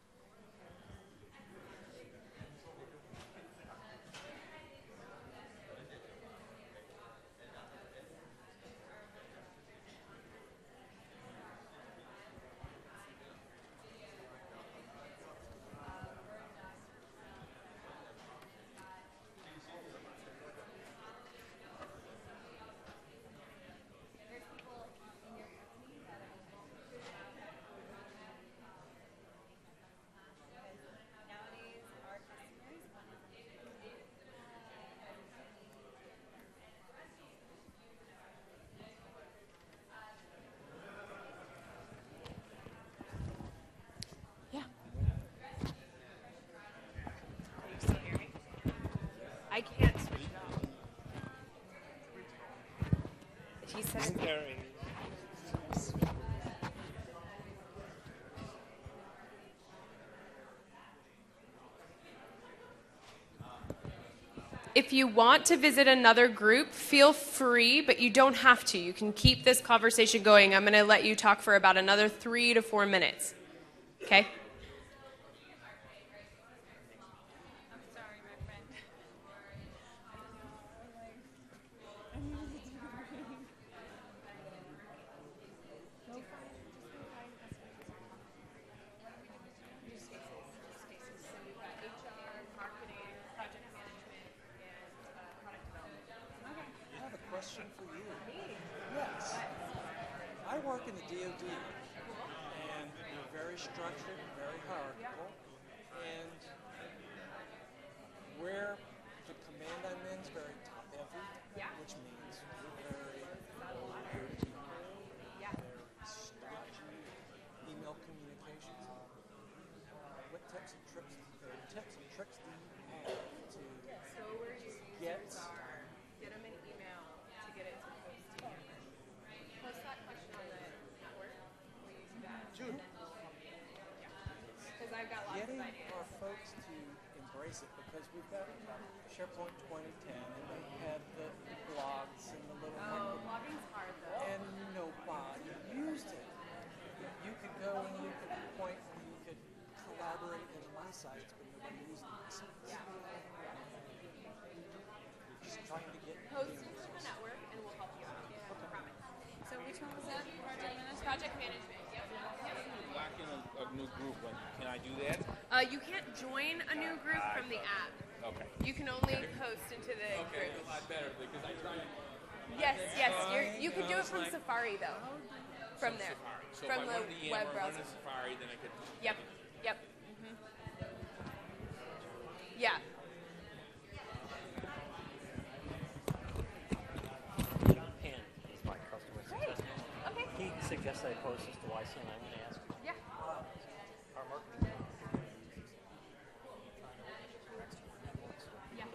Yeah. Can you still hear me? I can't switch it off. He said it's If you want to visit another group, feel free, but you don't have to. You can keep this conversation going. I'm going to let you talk for about another three to four minutes. Okay? I have a question for you. Yes. I work in the D O D, and we're very structured, very hierarchical, and where the command I'm in is very top-heavy, which means we're very older people, very strict email communications. What tips and tricks, or tips and tricks do you have to So we're using get get them an email to get it to post to Yammer. Post that question on the network. We use that. Because I've got lots getting of ideas. our folks to embrace it, because we've got SharePoint twenty ten and they have the, the blogs and the little Oh, micro, blogging's hard though. and nobody used it. You could go and you could point and you could collaborate in my sites, but nobody used my sites. Just trying to get Post you it know, to the network and we'll help you out. I promise. So which one was that? Project management. Project management. Yep. Locking a, a new group, like, can I do that? Uh, you can't join a new group from the app. Okay. You can only post into the Okay, group. a lot better because I try to. Yes, yes. You're, you Fine, could do I it was from like- Safari though. From there. Safari. So From if I the wanted to web Yammer, browser. run a Safari, then I could. Yep. Yep. hmm Yeah. Ken is my customer Great. success manager. Okay. He suggested I post this to Y C, and I'm going to ask you. Yeah. Our marketing. Yeah.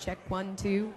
Check one, two.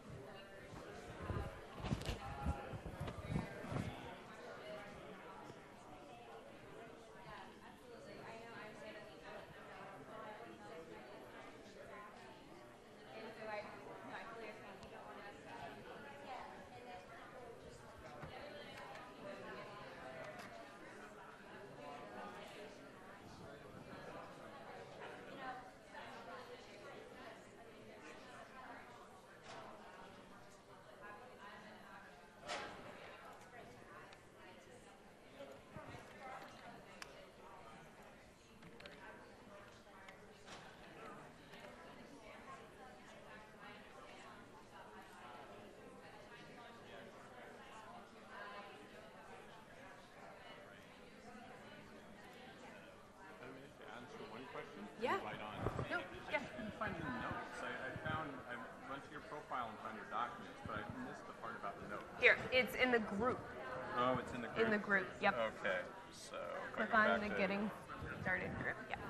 Yeah. Right on. No, yeah. I couldn't find the notes. I, I found, I went to your profile and found your documents, but I missed the part about the notes. Here, it's in the group. Oh, it's in the group? In the group, yep. Okay, so. if I Click go on back the to- getting started group, yeah.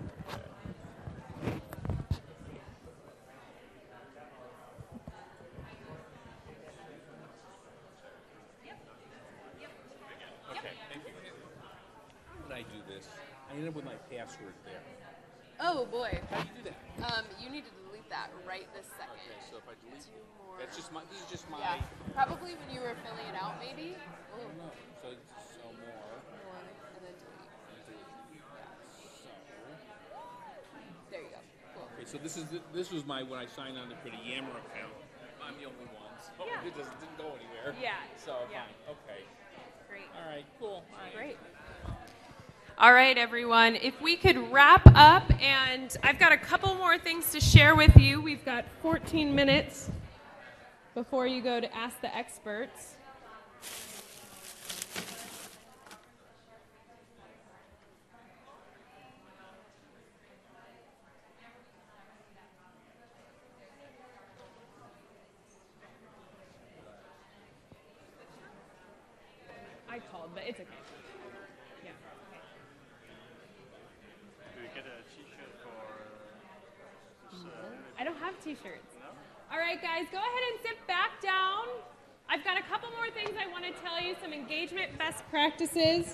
Okay, thank you. How did I do this? I ended up with my password there. Oh boy. How do you do that? Um, you need to delete that right this second. Okay, so if I delete, Two more. that's just my. This is just my. Yeah, probably when you were filling it out, maybe. I don't know. So so more. One, and then delete. So. There you go. Cool. Okay, so this is the, this was my when I signed on for the Yammer account. I'm the only one, so Yeah. it just didn't go anywhere. Yeah. So Yeah. fine. Okay. Great. All right. Cool. All right. Great. All right, everyone. If we could wrap up, and I've got a couple more things to share with you. We've got fourteen minutes before you go to Ask the Experts. I called, but it's okay. Yeah. Do you get a t-shirt for this? Uh, I don't have t-shirts. All right, guys, go ahead and sit back down. I've got a couple more things I want to tell you, some engagement best practices.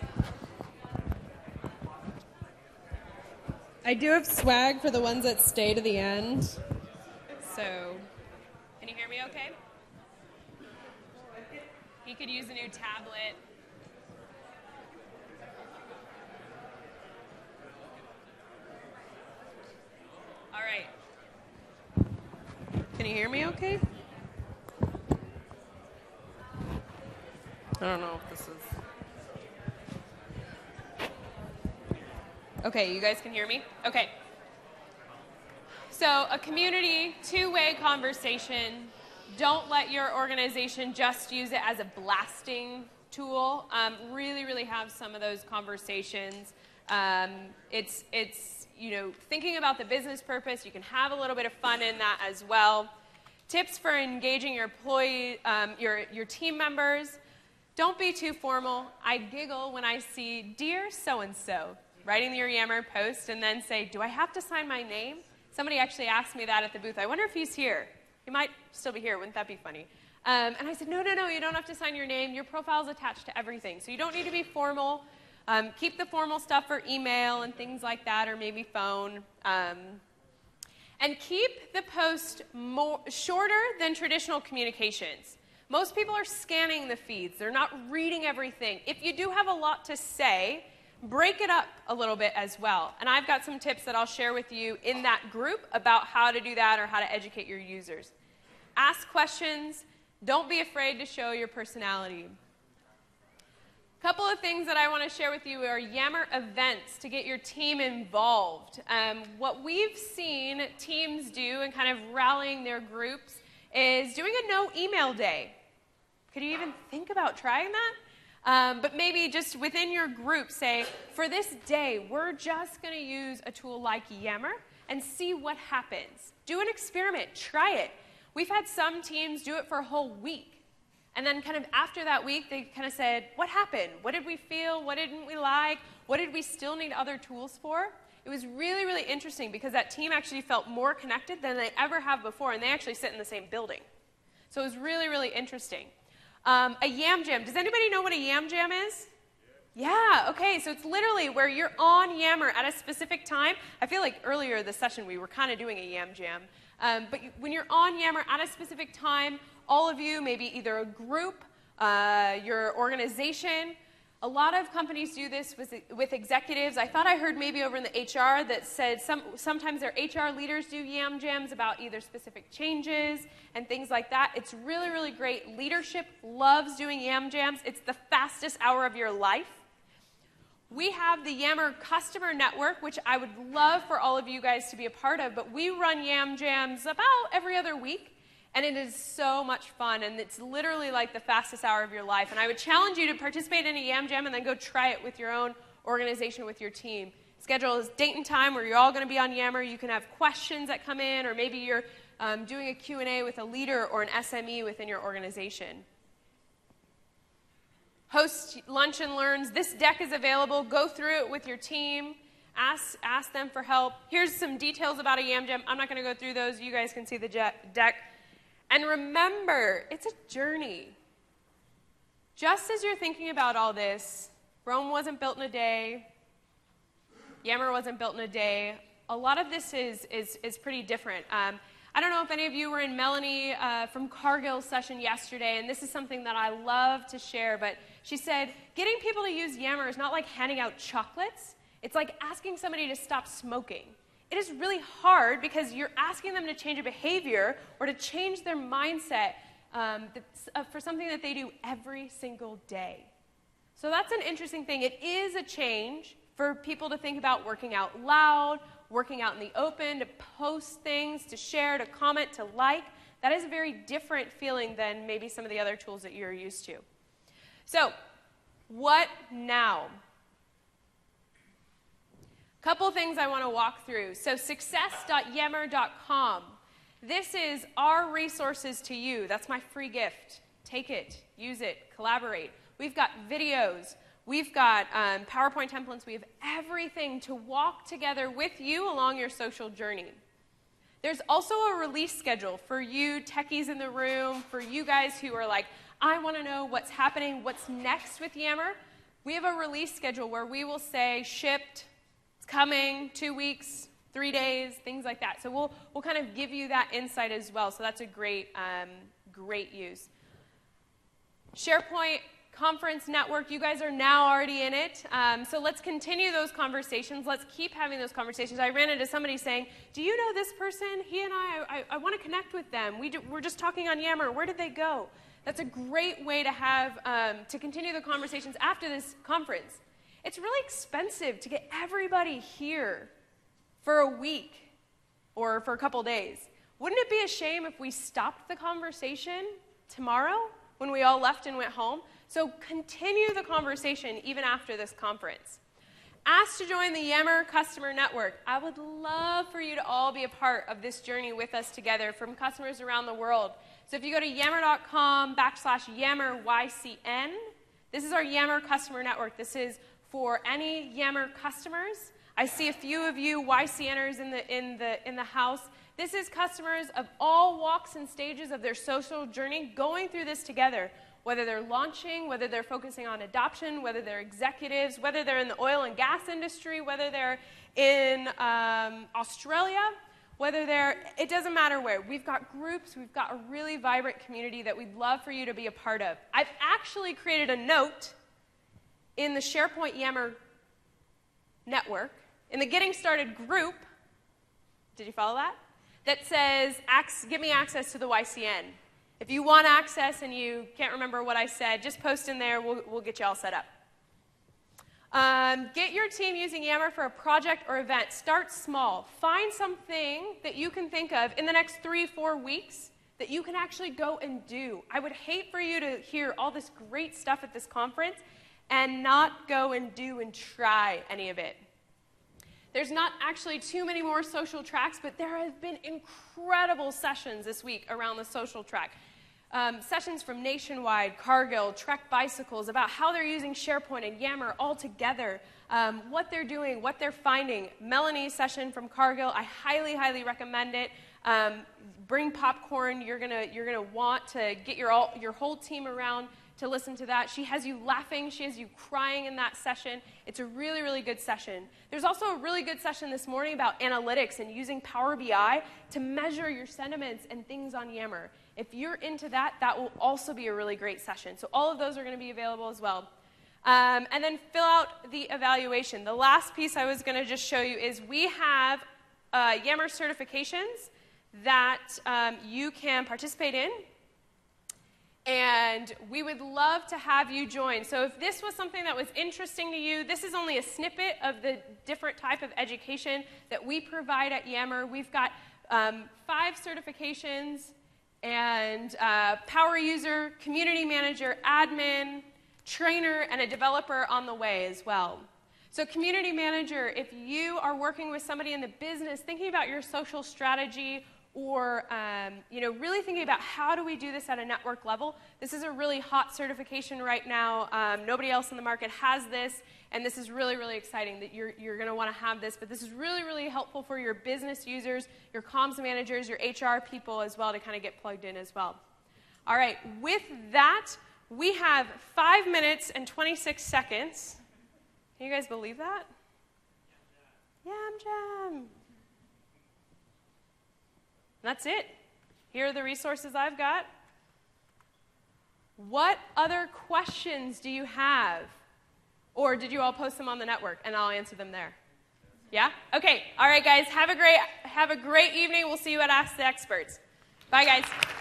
I do have swag for the ones that stay to the end. So, can you hear me okay? He could use a new tablet. All right. Can you hear me okay? I don't know if this is... Okay, you guys can hear me? Okay. So a community, two-way conversation. Don't let your organization just use it as a blasting tool. Um, really, really have some of those conversations. Um, it's, it's, you know, thinking about the business purpose. You can have a little bit of fun in that as well. Tips for engaging your employee, um, your, your team members. Don't be too formal. I giggle when I see, "Dear so-and-so," writing your Yammer post, and then say, "Do I have to sign my name?" Somebody actually asked me that at the booth. I wonder if he's here. He might still be here. Wouldn't that be funny? Um, and I said, no, no, no, you don't have to sign your name. Your profile's attached to everything. So you don't need to be formal. Um, keep the formal stuff for email and things like that, or maybe phone. Um, and keep the post more, shorter than traditional communications. Most people are scanning the feeds. They're not reading everything. If you do have a lot to say, break it up a little bit as well. And I've got some tips that I'll share with you in that group about how to do that or how to educate your users. Ask questions. Don't be afraid to show your personality. A couple of things that I want to share with you are Yammer events to get your team involved. Um, what we've seen teams do and kind of rallying their groups is doing a no email day. Could you even think about trying that? Um, but maybe just within your group say, for this day, we're just going to use a tool like Yammer and see what happens. Do an experiment. Try it. We've had some teams do it for a whole week. And then kind of after that week, they kind of said, what happened? What did we feel? What didn't we like? What did we still need other tools for? It was really, really interesting because that team actually felt more connected than they ever have before, and they actually sit in the same building. So it was really, really interesting. Um, a Yam Jam. Does anybody know what a Yam Jam is? Yeah, okay, so it's literally where you're on Yammer at a specific time. I feel like earlier this session we were kind of doing a Yam Jam. Um, but you, when you're on Yammer at a specific time, all of you, maybe either a group, uh, your organization, a lot of companies do this with, with executives. I thought I heard maybe over in the H R that said some, sometimes their H R leaders do Yam Jams about either specific changes and things like that. It's really, really great. Leadership loves doing Yam Jams. It's the fastest hour of your life. We have the Yammer Customer Network, which I would love for all of you guys to be a part of, but we run Yam Jams about every other week. And it is so much fun, and it's literally like the fastest hour of your life. And I would challenge you to participate in a Yam Jam and then go try it with your own organization, with your team. Schedule is date and time where you're all going to be on Yammer. You can have questions that come in, or maybe you're um, doing a Q and A with a leader or an S M E within your organization. Host Lunch and Learns. This deck is available. Go through it with your team. Ask, ask them for help. Here's some details about a Yam Jam. I'm not going to go through those. You guys can see the deck. And remember, it's a journey. Just as you're thinking about all this, Rome wasn't built in a day. Yammer wasn't built in a day. A lot of this is, is, is pretty different. Um, I don't know if any of you were in Melanie uh, from Cargill's session yesterday, and this is something that I love to share, but she said, getting people to use Yammer is not like handing out chocolates. It's like asking somebody to stop smoking. It is really hard because you're asking them to change a behavior or to change their mindset um, that's, uh, for something that they do every single day. So that's an interesting thing. It is a change for people to think about working out loud, working out in the open, to post things, to share, to comment, to like. That is a very different feeling than maybe some of the other tools that you're used to. So, what now? Couple things I want to walk through. So success dot yammer dot com. This is our resources to you. That's my free gift. Take it, use it, collaborate. We've got videos. We've got um, PowerPoint templates. We have everything to walk together with you along your social journey. There's also a release schedule for you techies in the room, for you guys who are like, I want to know what's happening, what's next with Yammer. We have a release schedule where we will say shipped, coming, two weeks, three days, things like that. So we'll we'll kind of give you that insight as well. So that's a great um, great use. SharePoint Conference Network. You guys are now already in it. Um, so let's continue those conversations. Let's keep having those conversations. I ran into somebody saying, "Do you know this person? He and I. I, I want to connect with them. We do, we're just talking on Yammer. Where did they go?" That's a great way to have um, to continue the conversations after this conference. It's really expensive to get everybody here for a week or for a couple days. Wouldn't it be a shame if we stopped the conversation tomorrow when we all left and went home? So continue the conversation even after this conference. Ask to join the Yammer Customer Network. I would love for you to all be a part of this journey with us together from customers around the world. So if you go to yammer.com backslash Yammer Y C N, this is our Yammer Customer Network. This is for any Yammer customers. I see a few of you Y C Ners in the, in, the, in the house. This is customers of all walks and stages of their social journey going through this together, whether they're launching, whether they're focusing on adoption, whether they're executives, whether they're in the oil and gas industry, whether they're in um, Australia, whether they're, it doesn't matter where. We've got groups, we've got a really vibrant community that we'd love for you to be a part of. I've actually created a note in the SharePoint Yammer network, in the Getting Started group, did you follow that? That says, give me access to the Y C N. If you want access and you can't remember what I said, just post in there, we'll, we'll get you all set up. Um, get your team using Yammer for a project or event. Start small. Find something that you can think of in the next three, four weeks that you can actually go and do. I would hate for you to hear all this great stuff at this conference and not go and do and try any of it. There's not actually too many more social tracks, but there have been incredible sessions this week around the social track. Um, sessions from Nationwide, Cargill, Trek Bicycles about how they're using SharePoint and Yammer all together, um, what they're doing, what they're finding. Melanie's session from Cargill, I highly, highly recommend it. Um, bring popcorn. You're gonna you're gonna want to get your all, your whole team around to listen to that. She has you laughing. She has you crying in that session. It's a really, really good session. There's also a really good session this morning about analytics and using Power B I to measure your sentiments and things on Yammer. If you're into that, that will also be a really great session. So all of those are going to be available as well. Um, and then fill out the evaluation. The last piece I was going to just show you is we have uh, Yammer certifications that um, you can participate in. And we would love to have you join. So if this was something that was interesting to you, this is only a snippet of the different type of education that we provide at Yammer. We've got um, five certifications and uh, power user, community manager, admin, trainer, and a developer on the way as well. So community manager, if you are working with somebody in the business, thinking about your social strategy, or um, you know, really thinking about how do we do this at a network level. This is a really hot certification right now. Um, nobody else in the market has this, and this is really, really exciting that you're, you're going to want to have this. But this is really, really helpful for your business users, your comms managers, your H R people as well to kind of get plugged in as well. All right, with that, we have five minutes and twenty-six seconds. Can you guys believe that? Yam Jam. That's it. Here are the resources I've got. What other questions do you have? Or did you all post them on the network and I'll answer them there? Yeah? Okay. All right, guys. Have a great, have a great evening. We'll see you at Ask the Experts. Bye, guys.